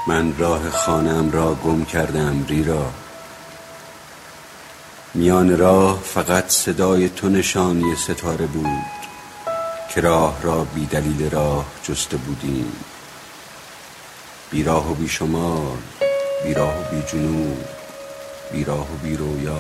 من راه خانه‌ام را گم کردم ریرا. میان راه فقط صدای تو نشانی ستاره بود که راه را بی دلیل راه جسته بودیم. بی راه و بی شمال، بی راه و بی جنوب، بی راه و بی رویا.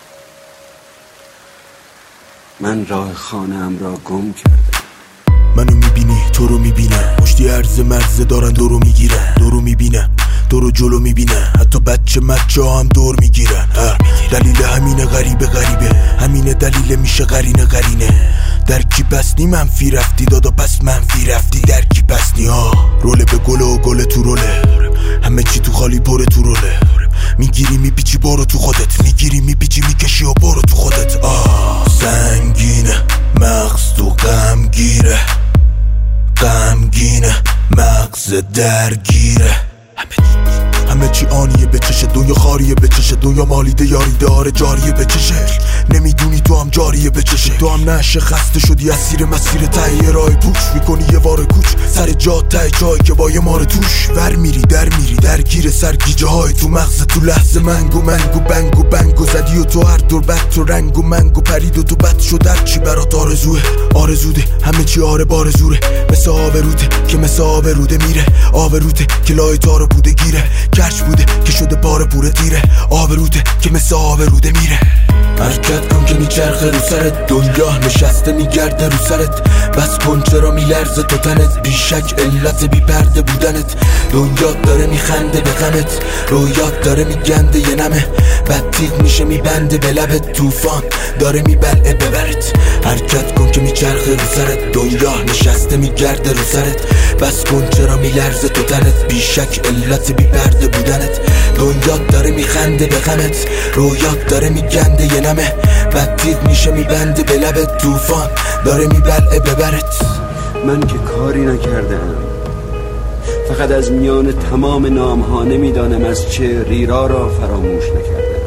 من راه خانه‌ام را گم کردم. منو میبینی تو رو میبینم، مشتی عرض مرزه دارن دورو میگیرن، دورو میبینم دورو جلو میبینن، حتی بچه هم دور میگیرن. دلیل همینه غریبه همینه دلیل میشه قرینه در کی پسنی منفی رفتی دادا پس منفی رفتی در کی پسنی روله به گله و گله تو روله، همه چی تو خالی پره تو روله. میگیری میپیچی برو تو خودت، میگیری میپیچی میکشی و برو تو خودت. سنگینه مغز تو غمگیره، غمگینه مغز درگیره. همه چی آنیه به چشه، دنیا خاریه به چشه، دنیا مالیده یاریده آره جاریه به چشه. نمیدونی تو هم جاریه به چشه، تو هم نشه خسته شدی اسیر مسیر تهیه راه پوش میکنی یه واره کوچ سر جا ته جایی که با یه مار توش ور میری درگیر سرگیجه های تو مغز تو لحظه منگو بنگو زدی و تو هر دور بد تو رنگ و منگو پرید و تو بد شد هر چی برات آرزوده همه چی آره بارزوره. مثل آبروده که مثل آبروده میره، آبروده که لای تارو بوده گیره، کش بوده که شده پاره پوره دیره، آبروده که مثل آبروده میره. حرکت کن که میچرخه رو سرت، دنیا نشسته میگرده رو سرت. بس کن چرا میلرزه تو تنت، بیشک علت بی پرده بودنت. دنیا داره میخنده به غمت، رویات داره میگنده یه نمه. بد تیغ میشه میبنده به لبت، طوفان داره میبلعه ببرت. حرکت کن که میچرخه رو سرت، دنیا نشسته میگرده رو سرت. بس کن چرا میلرزه تو تنت، بیشک علت بی پرده بودنت. دنیا داره میخنده به غمت، رویات داره میگنده یه نمه. بد تیغ میشه میبنده به لبت، طوفان داره میبلعه ببرت. من که کاری نکردم، فقط از میان تمام نامها نمیدانم از چه ریرا را فراموش نکردم.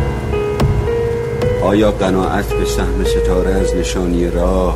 آیا قناعت به سهم ستاره از نشانی راه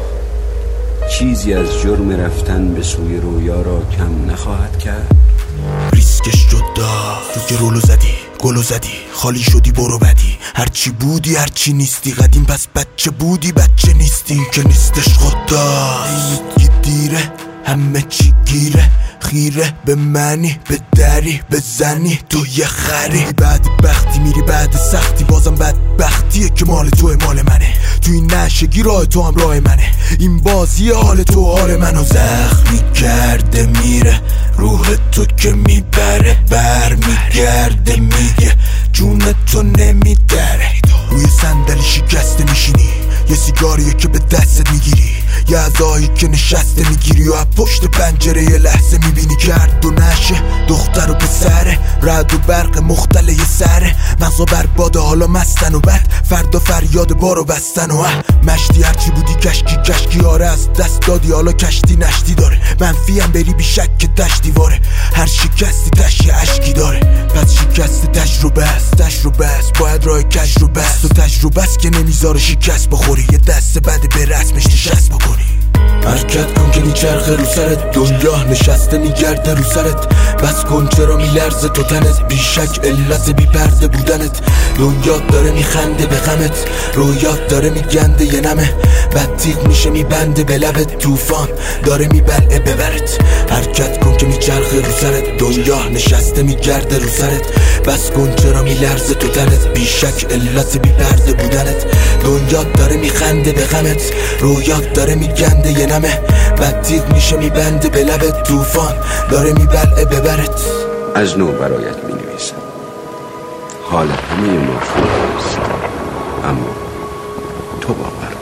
چیزی از جرم رفتن به سوی رویا را کم نخواهد کرد؟ ریسکش جدا، تو که رولو زدی گلو زدی، خالی شدی برو بدی. هرچی بودی هرچی نیستی، قدیم پس بچه بودی بچه نیستی. که نیستش خدا اینت دیره، همه چی گیره، خیره به منی به دری بزنی تو یه خری. بعد بختی میری بعد سختی، بازم بدبختیه که مال توه مال منه. تو این نشگی راه تو هم راه منه، این بازی حال تو حال منو زخمی کرده میره. روح تو که میبره برمیگرده میگه جون تو نمیدره. روی صندلی شکسته میشینی، یه سیگاریه که به دستت میگیری، یه عزایی که نشسته میگیری و پشت پنجره یه لحظه میبینی کرد و نشه. دختر و پسره، رعد و برق مختله یه سره. مغزا برباده حالا مستن و بعد فردا فریاد بارو بستن و مشتی هرچی بودی کشکی آره از دست دادی حالا کشتی نشتی داره. منفی هم بری بی شک که تش دیواره، هر شکستی تش یه عشقی داره. پس شکست تجربه است باید راه کج رو بست و تجربه است که نمیذاره شکست بخوری، یه دست بده به رسمش نشست بکنی. حرکت کن که میچرخه رو سرت، دنیا نشسته میگرده رو سرت. بس کن چرا میلرزه تو تنت، بیشک علت بی پرده بودنت. دنیا داره میخنده به غمت، رویات داره میگنده یه نمه. بد تیغ میشه میبنده به لبت، طوفان داره میبلعه ببرت. حرکت کن که میچرخه رو سرت، دنیا نشسته میگرده رو سرت. بس کن چرا میلرزه تو تنت، بیشک علت بی پرده بودنت. دنیا داره میخنده به غمت، رویات داره میگنده یه نمه. بد تیغ میشه میبنده به لبت، طوفان داره میبلعه ببرت. از نو برایت مینویسم، حال همه ما خوب است، اما تو باور